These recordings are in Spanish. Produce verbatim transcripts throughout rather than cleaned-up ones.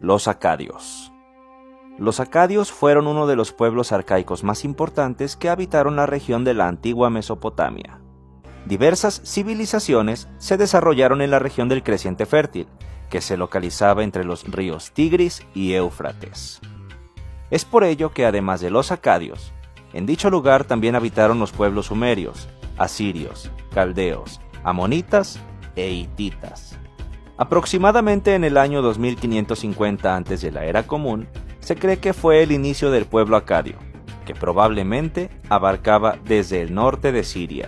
Los acadios. Los acadios fueron uno de los pueblos arcaicos más importantes que habitaron la región de la antigua Mesopotamia. Diversas civilizaciones se desarrollaron en la región del creciente fértil, que se localizaba entre los ríos Tigris y Éufrates. Es por ello que además de los acadios, en dicho lugar también habitaron los pueblos sumerios, asirios, caldeos, amonitas e hititas. Aproximadamente en el año dos mil quinientos cincuenta antes de la Era Común, se cree que fue el inicio del pueblo acadio, que probablemente abarcaba desde el norte de Siria.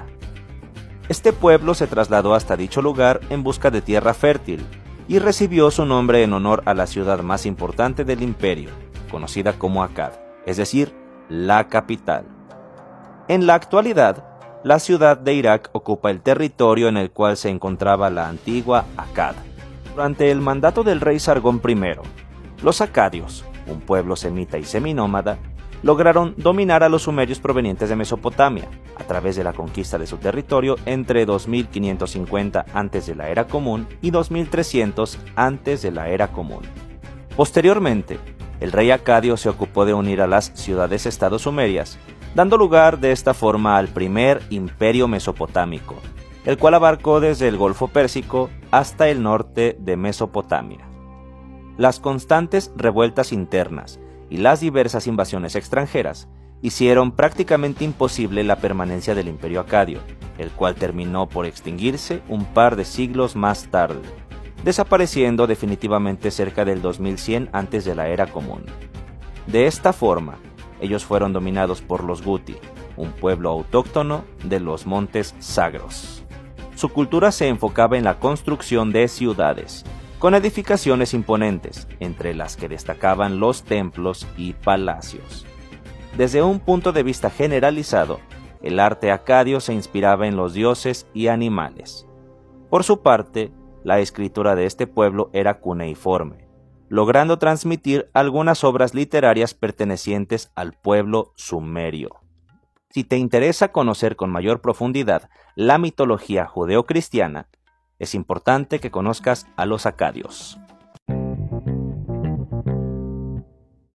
Este pueblo se trasladó hasta dicho lugar en busca de tierra fértil y recibió su nombre en honor a la ciudad más importante del imperio, conocida como Akkad, es decir, la capital. En la actualidad, la ciudad de Irak ocupa el territorio en el cual se encontraba la antigua Akkad. Durante el mandato del rey Sargón primero, los acadios, un pueblo semita y seminómada, lograron dominar a los sumerios provenientes de Mesopotamia a través de la conquista de su territorio entre dos mil quinientos cincuenta antes de la Era Común y dos mil trescientos antes de la Era Común. Posteriormente, el rey acadio se ocupó de unir a las ciudades-estado sumerias, dando lugar de esta forma al primer imperio mesopotámico, el cual abarcó desde el Golfo Pérsico hasta el norte de Mesopotamia. Las constantes revueltas internas y las diversas invasiones extranjeras hicieron prácticamente imposible la permanencia del imperio acadio, el cual terminó por extinguirse un par de siglos más tarde, desapareciendo definitivamente cerca del dos mil cien antes de la Era Común. De esta forma, ellos fueron dominados por los Guti, un pueblo autóctono de los montes Zagros. Su cultura se enfocaba en la construcción de ciudades, con edificaciones imponentes, entre las que destacaban los templos y palacios. Desde un punto de vista generalizado, el arte acadio se inspiraba en los dioses y animales. Por su parte, la escritura de este pueblo era cuneiforme, logrando transmitir algunas obras literarias pertenecientes al pueblo sumerio. Si te interesa conocer con mayor profundidad la mitología judeocristiana, es importante que conozcas a los acadios.